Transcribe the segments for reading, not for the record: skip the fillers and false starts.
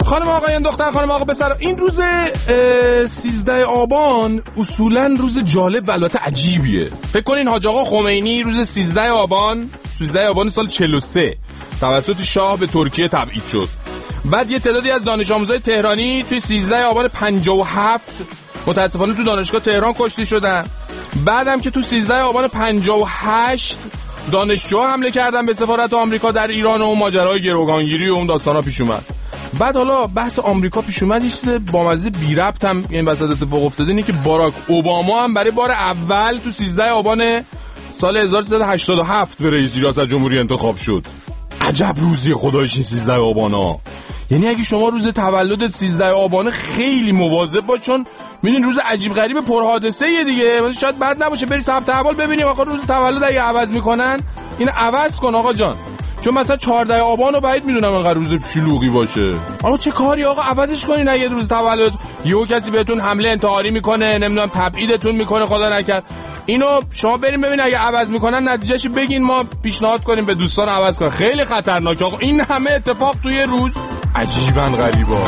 خانم آقایان، دختر خانم آقا پسر، این روز 13 آبان اصولا روز جالب و البته عجیبیه. فکر کنین حاج آقا خمینی روز 13 آبان سال 43 توسط شاه به ترکیه تبعید شد. بعد یه تعدادی از دانش آموزای تهرانی توی 13 آبان 57 متاسفانه تو دانشگاه تهران کشته شدن. بعدم که تو 13 آبان 58 دانشجوها حمله کردن به سفارت آمریکا در ایران و ماجرای گروگانگیری و اون داستانا پیش اومد. بعد حالا بحث آمریکا پیش اومد، یه چیز بامزه بی ربط هم این وسط اتفاق افتاده، اینه که باراک اوباما هم برای بار اول تو 13 آبان سال 1387 به رئیس ریاست جمهوری انتخاب شد. عجب روزی خدایش این 13 آبانا. یعنی اگه شما روز تولد 13 آبان خیلی مواظب باش، چون میدونین روز عجیب غریب پرحادثه یه دیگه، ولی شاید بد نباشه بری ثبت احوال ببینیم آقا روز تولد اگه عوض میکنن این عوض کن آقا جان، چون مثلا 14 آبان رو بعید میدونم انقدر روز شلوغی باشه. آقا چه کاری آقا، عوضش کنین. اگه روز تولد یهو کسی بهتون حمله انتحاری میکنه، نمیدونم تبعیدتون میکنه، خدا نکرد، اینو شما بریم ببین اگه عوض میکنن نتیجهش بگین، ما پیشنهاد کنیم به دوستان عوض کنن. خیلی خطرناکه آقا این همه اتفاق توی روز، عجیبا غریبا.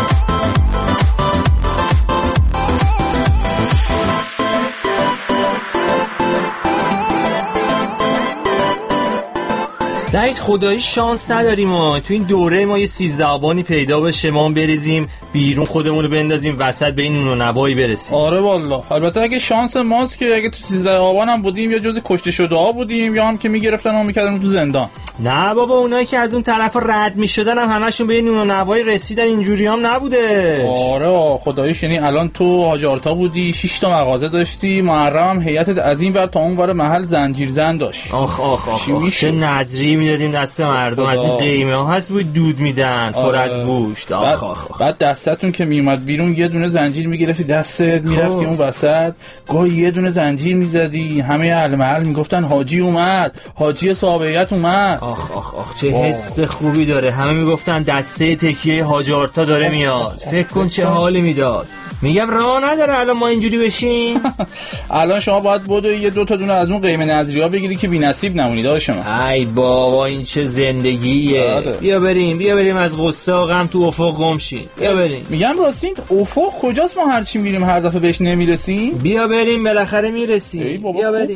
سعید خدایی شانس نداریم ما تو این دوره ما یه 13 آبانی پیدا بشه ما بریزیم بیرون، خودمون رو بندازیم وسط به این نون و نوایی برسیم. آره والله. البته اگه شانس ماست که اگه تو 13 آبان هم بودیم یا جز کشته شده ها بودیم یا هم که میگرفتن و میکردن تو زندان. نه بابا، اونایی که از اون طرف رد میشدن هم همشون به نون و نوایی رسیدن، اینجوری هم نبوده. آره خداییش. یعنی الان تو حاج آرتا بودی، 6 تا مغازه داشتی، محرم هم هیئتت از این ور تا اون ور محل زنجیرزن داشت. آخ چه نظری میدادیم دست مردم، از این قیمه ها هست بود دود میدن پر از گوشت. بعد دستتون که میومد بیرون یه دونه زنجیر میگرفتی دستت میرفتی اون وسط، گاهی یه دونه زنجیر میزدی، همه اهل محل میگفتن حاجی اومد، حاجی صابئیت اومد. آخ چه حس خوبی داره. همه میگفتن دسته تکیه حاج آرتا داره میاد. فکر کن چه حالی میداد. میگم راه نداره الان ما اینجوری بشیم. الان شما باید بدو یه دو تا دونه از اون قیمه نظریه ها بگیری که بی‌نصیب نمونی داداش شما. ای بابا این چه زندگیه. بیا بریم از غصه و غم تو افق گم شیم. بیا بریم. میگم راستین افق کجاست؟ ما هر چی میریم هر دفعه بهش نمیرسیم. بیا بریم بالاخره میرسیم. بیا بریم.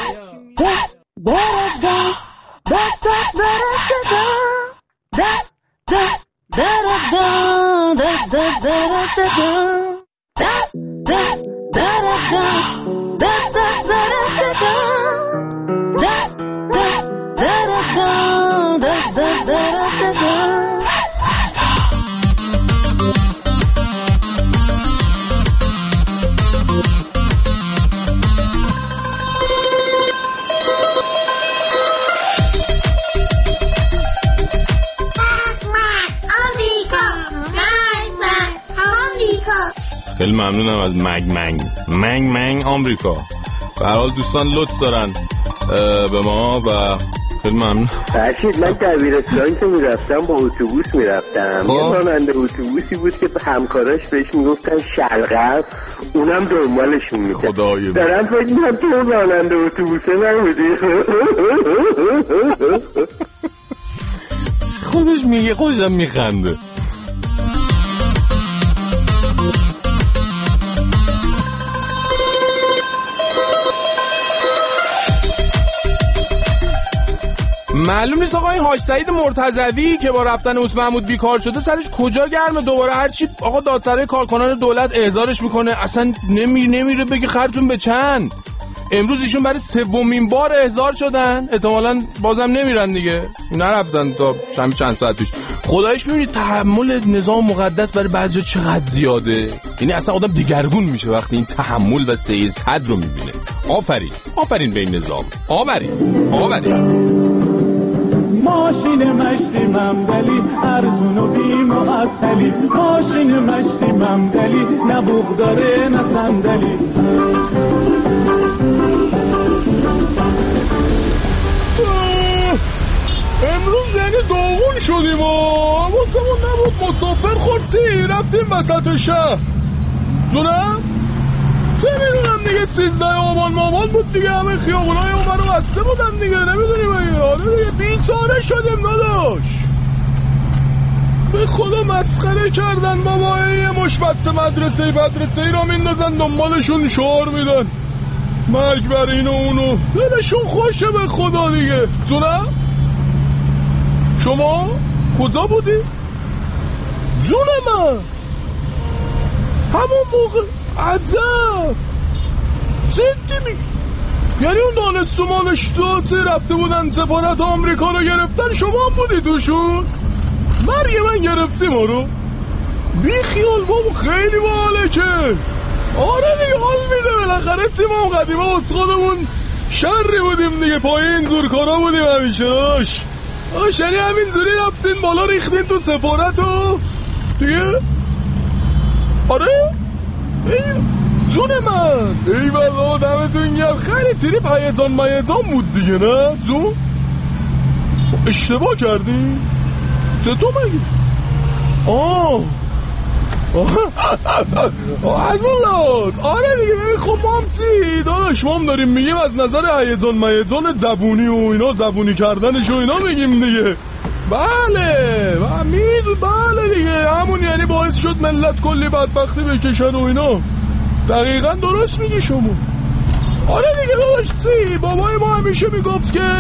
خیلی ممنونم از منگ آمریکا. به هر حال دوستان لطف دارن به ما و خیلی ممنون. فرشید من دبیرستان که میرفتم با اتوبوس میرفتم، یه راننده اتوبوسی بود که همکاراش بهش میگفتن شلغم، اونم دنبالشون میکرد. دارم فکر میکنم تو اون راننده اتوبوسه نبودی. خودش میگه خودشم میخنده. معلوم نیست آقا این حاج سعید مرتضوی که با رفتن اوس محمود بیکار شده سرش کجا گرمه. دوباره هرچی آقا دادسرای کارکنان دولت احضارش میکنه اصلا نمیره بگه خرتون به چند. امروز ایشون برای 3مین بار احضار شدن، احتمالاً بازم نمیرن دیگه، نرفتن تا چند ساعت پیش. خدایش میبینید تحمل نظام مقدس برای بعضیا چقدر زیاده. یعنی اصلا آدم دیگرگون میشه وقتی این تحمل و سیر صدر رو میبینه. آفرین به این نظام. آفرین. ماشین مشتی ممدلی ارزون و بی‌معطلی، ماشین مشتی ممدلی نه بوق داره نه صندلی. امروز یعنی داغون شدیم و واسمون نبود مسافر خوردی رفتیم وسط شهر جونم. میدونم دیگه 13 آبان بود دیگه، همه خیابونای اون برو بسته بودن دیگه، نمیدونیم اگه آره دیگه بیچاره شدیم نداشت. به خدا مسخره کردن بابا. یه مشبت مدرسه رو میندازن دنبالشون شعار میدن مرگ بر این و اونو. دلشون خوشه به خدا دیگه. تو نه؟ شما کجا بودی؟ جون من همون موقع عجب جدی میگی؟ یعنی اون دانستو مانشتاتی رفته بودن سفارت آمریکا رو گرفتن، شما هم بودی توشون؟ مرگ من گرفتی ما رو؟ بی خیال بابا، خیلی باحاله که. آره دیگه حال میده بالاخره. تیم هم قدیمه از خودمون شری بودیم دیگه، پای این زورکارا بودیم همیشه. یعنی همینجوری رفتین بالا ریختین تو سفارتو دیگه؟ آره؟ جون من ای بابا دمتون گرم. خیلی تریپ هیجان بود دیگه نه جون؟ اشتباه کردی؟ چطور مگه؟ از اون لحاظ آره دیگه. خب ما هم چی داداش، ما هم داریم میگیم از نظر هیجان زبونی و اینا، زبونی کردنش و اینا میگیم دیگه. بله بله دیگه همون، یعنی باعث شد ملت کلی بدبختی بکشن و اینا. دقیقا درست میگی شما. آره دیگه داداش چی بابای ما همیشه میگفت که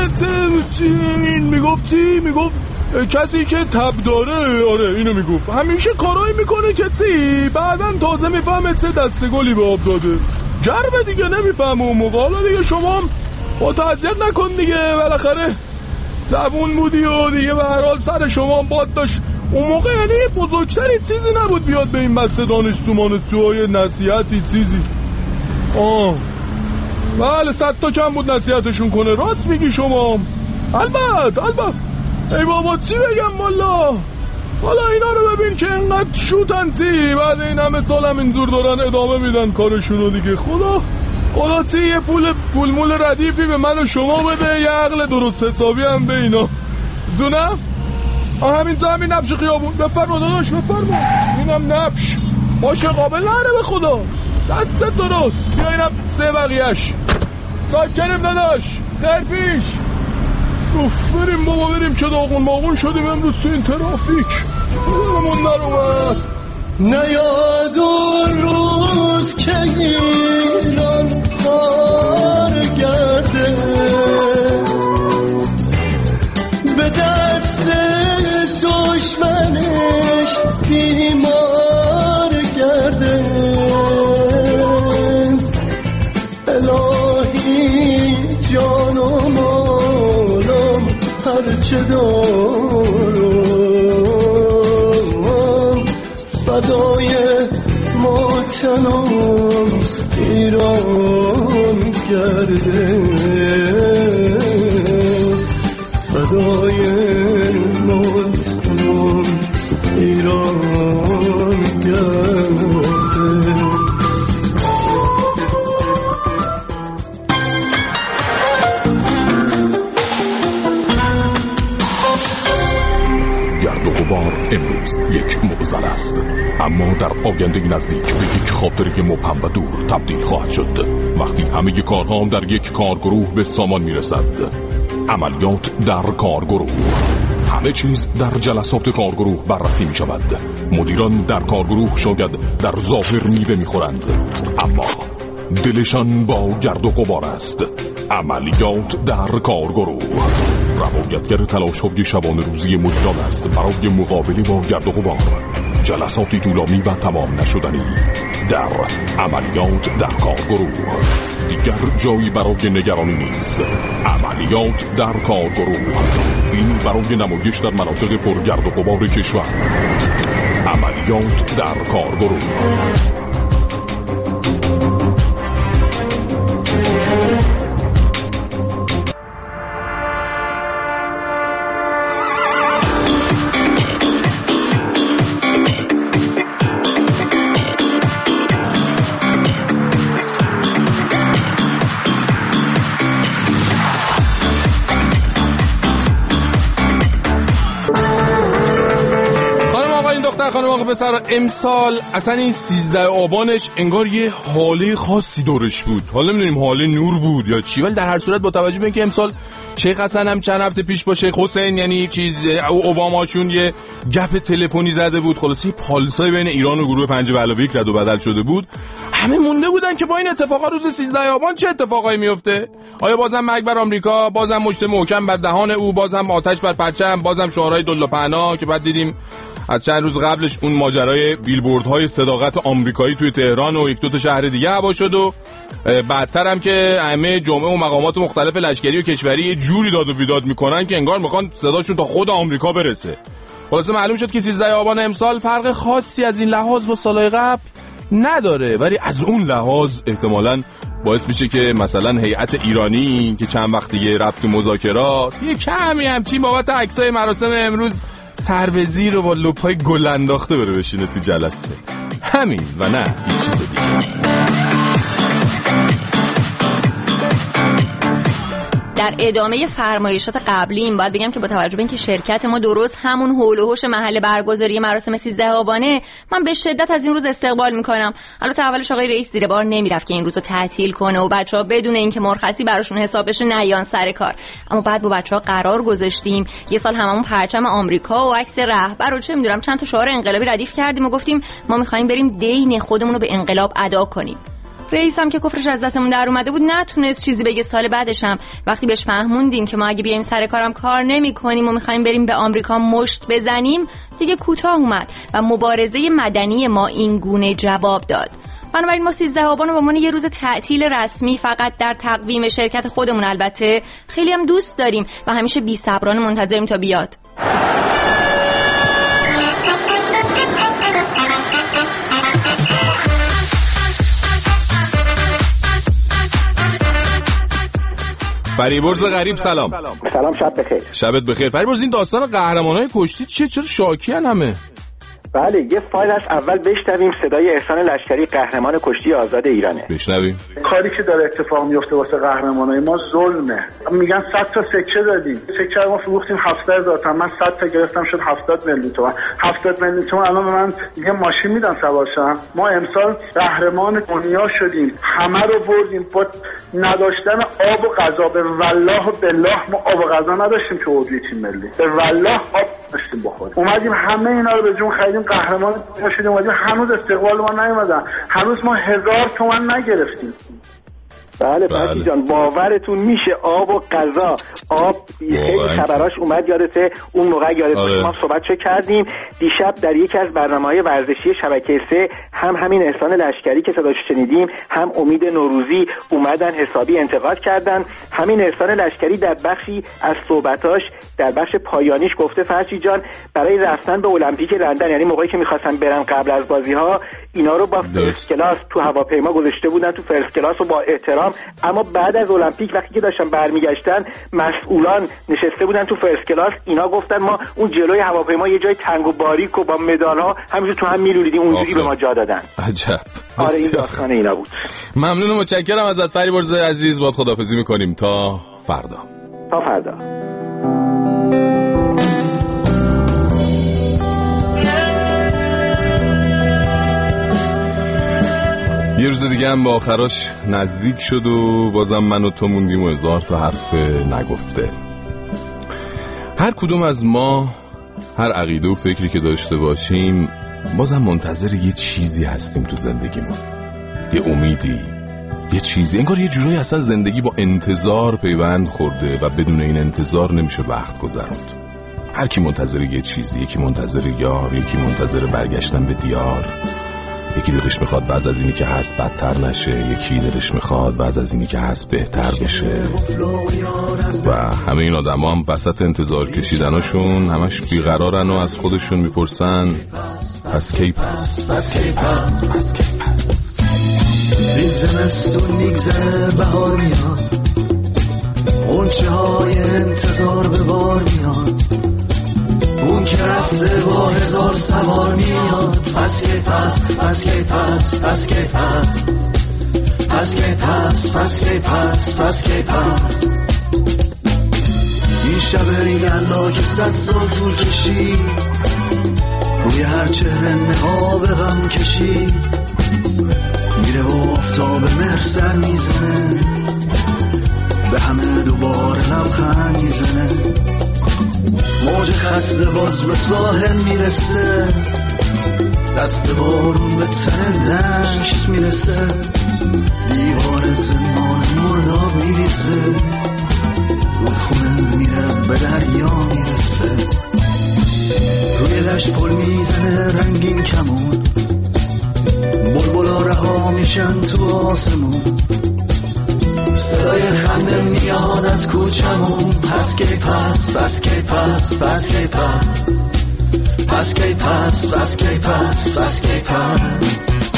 میگفت کسی که تب داره، آره اینو میگفت، همیشه کارایی میکنه که چی بعدن تازه میفهمه چه دسته گلی به آب داده. گرمه دیگه نمیفهمه اون موقع. حالا دیگه شما هم خودت نکن دیگه، بالاخره زبون بودی و دیگه به هر حال سر شما هم باد داشت اون موقع. یعنی بزرگتری چیزی نبود بیاد به این بچه دانشجوهای نصیحتی چیزی. بله 100 تا کم بود نصیحتشون کنه. راست میگی شما. البته ای بابا چی بگم والا. حالا اینا رو ببین که انقدر شوتن چی، بعد این همه سال هم اینجور دارن ادامه میدن کارشونو دیگه. خدا چی یه پول مول ردیفی به من و شما بده، یه عقل درست حسابی هم به اینا. جونم همین نبش خیابون. بفرما داداش بفرما. اینم نبش باشه قابل نره به خدا. دستت درست. بیا اینم 3 بقیهش. ساکنم داداش خیر پیش. بریم بابا بریم که داغون شدیم امروز تو این ترافیک. دلمون در اومد. نیاد اون روز که ایران کار کرده به دست دشمنش بیمار کرده. الهی جان و مالم هرچه دارم فدای وطنم ایران کرده. فدای وطنم ایران کرده. امروز یک معضل است، اما در آینده نزدیک به یک خاطره مبهم و دور تبدیل خواهد شد وقتی همه کارها در یک کارگروه به سامان میرسد. عملیات در کارگروه. همه چیز در جلسات کارگروه بررسی می شود. مدیران در کارگروه شاید در ظاهر میوه میخورند، اما دلشان با گرد و غبار است. عملیات در کارگروه. روایتگر تلاش‌های شبانه روزی مدیران است برای مقابله با گرد و غبار. جلساتی طولانی و تمام نشدنی در عملیات در کارگروه. دیگر جایی برای نگرانی نیست. عملیات در کارگروه. فیلم برای نمایش در مناطق پرگرد و غبار کشور. عملیات در کارگروه. دختر خانم آقا پسر، امسال اصلا این 13 آبانش انگار یه حاله خاصی دورش بود. حالا نمیدونیم حاله نور بود یا چی، ولی در هر صورت با توجه به اینکه امسال شیخ حسن هم چند هفته پیش با شیخ حسین یعنی چیز اوباماشون یه گپ تلفنی زده بود، خلاصه پالسای بین ایران و گروه 5+1 رد و بدل شده بود. همه مونده بودن که با این اتفاقا روز 13 آبان چه اتفاقایی میفته. آیا بازم مرگ بر آمریکا، بازم مشت محکم بر دهان او، بازم آتش بر پرچم، بازم شعارهای دلوپهنا که بعد دیدیم از چند روز قبلش اون ماجرای بیلبوردهای صداقت آمریکایی توی تهران و یک دو تا شهر دیگه هوا شد و بعدتر هم که همه جمعه و مقامات مختلف لشکری و کشوری یه جوری داد و بیداد میکنن که انگار میخوان صداشون تا خود آمریکا برسه. خلاصه معلوم شد که 13 آبان امسال فرق خاصی از این لحاظ با سالهای قبل نداره، ولی از اون لحاظ احتمالاً باعث میشه که مثلا هیئت ایرانی که چند وقت دیگه رفت تو مذاکرات یه کمی همچین بابت عکسای مراسم امروز سر به زیر و با لپای گل انداخته بره بشینه تو جلسه. همین و نه هیچ چیز دیگه. در ادامه فرمایشات قبلیم باید بگم که با توجه به اینکه شرکت ما درست همون حول و حوش محل برگزاری مراسم 13 آبانه، من به شدت از این روز استقبال میکنم. البته اولش آقای رئیس زیر بار نمیرفت که این روزو تعطیل کنه و بچه‌ها بدون اینکه مرخصی براشون حساب بشه نیان سر کار، اما بعد با بچه‌ها قرار گذاشتیم یه سال هممون پرچم آمریکا و عکس رهبر و چه میدونم چند تا شعار انقلابی ردیف کردیم و گفتیم ما می‌خوایم بریم دین خودمون رو به انقلاب ادا کنیم. رئیس هم که کفرش از دستمون در اومده بود نتونست چیزی بگه. سال بعدش هم وقتی بهش فهموندیم که ما اگه بیایم سر کارم کار نمی‌کنیم و می‌خوایم بریم به آمریکا مشت بزنیم، دیگه کوتاه اومد و مبارزه مدنی ما این گونه جواب داد. بنابراین ما 13 آبان رو به عنوان یه روز تعطیل رسمی فقط در تقویم شرکت خودمون البته خیلی هم دوست داریم و همیشه بی‌صبرانه منتظریم تا بیاد. فریبرز غریب سلام. سلام، شب بخیر. شبت بخیر. فریبرز این داستان قهرمانای کشتی چیه؟ چرا شاکیان همه؟ بله، یه فایل از اول بشنویم صدای احسان لشکری قهرمان کشتی آزاد ایرانه. بشنویم. کاری که داره اتفاق میفته واسه قهرمانای ما ظلمه. میگن 100 تا سکه دادیم، سکه ما فروختیم 70,000 تومان، من 100 تا گرفتم شد 70 میلیون تومان. 70 میلیون تومان الان به من یه ماشین میدن سوار شم. ما امسال قهرمان دنیا شدیم، همه رو بردیم. با نداشتن آب و غذا، به والله و بالله ما آب و غذا نداشتیم تو اردوی تیم ملی، به والله آب داشتیم بخوریم. اومدیم همه اینا رو به جون خریدیم، قهرمان شدیم. اومدیم هنوز استقبال ما نیومدن، هنوز ما 1000 تومان نگرفتیم. بله پتی جان، باورتون میشه آب و غذا، آب خیلی خبراش اومد یادته اون موقع یادته ما صحبت چه کردیم دیشب در یکی از برنامه‌های ورزشی شبکه 3 هم همین احسان لشکری که صداش شنیدیم، هم امید نوروزی اومدن حسابی انتقاد کردن. همین احسان لشکری در بخشی از صحبتاش در بخش پایانیش گفته فرشی جان برای رفتن به المپیک لندن، یعنی موقعی که می‌خواستن برن قبل از بازی‌ها، اینا رو با فرست کلاس تو هواپیما گذاشته بودن تو فرست کلاس و با احترام، اما بعد از المپیک وقتی که داشتن برمیگشتن مسئولان نشسته بودن تو فرست کلاس، اینا گفتن ما اون جلوی هواپیما یه جای تنگ و باریک و با مدال‌ها همینجور تو هم میلولیدیم، اونجوری به ما جا دادن. عجب. آره این داستان اینا بود. ممنون و متشکرم ازت فریبرز عزیز. باهات خداحافظی می‌کنیم تا فردا. تا فردا. یه روز دیگه هم با آخراش نزدیک شد و بازم من و تو موندیم و 1000 تا حرف نگفته. هر کدوم از ما، هر عقیده و فکری که داشته باشیم، بازم منتظر یه چیزی هستیم تو زندگیمون، یه امیدی، یه چیزی. انگار یه جورایی اصلا زندگی با انتظار پیوند خورده و بدون این انتظار نمیشه وقت گذروند. هر کی منتظر یه چیزی، یکی منتظر یار، یکی منتظر برگشتن به دیار، یکی دلش میخواد وضع از اینی که هست بدتر نشه، یکی دلش میخواد وضع از اینی که هست بهتر بشه. و همه این آدم هم وسط انتظار کشیدناشون همش بیقرارن و از خودشون میپرسن پس کی پس، پس کی پس، پس کی پس. زمستون میگذره بهار میاد، غنچه های انتظار به بار میاد، اون که رفته با 1000 سوار میاد. پس کی پس، پس کی پس، پس کی پس، پس کی پس، پس کی پس، پس کی پس. این شب یلا که 100 سال طول کشید، روی هر چهره نقاب غم کشید، میره و آفتاب مهر سر میزنه، به همه دوباره لبخند میزنه. موج خسته باز به ساحل میرسه، دست بارون به تن دشت میرسه، دیوار زندان مرداب میریزه، رودخونه میره به دریا میرسه. روی دشت پل میزنه رنگین کمون، بلبلا رها میشن تو آسمون، صدای خنده میاد از کوچمون. پس کی پس، پس کی پس، پس کی پس، پس کی پس، پس کی پس، پس کی پس.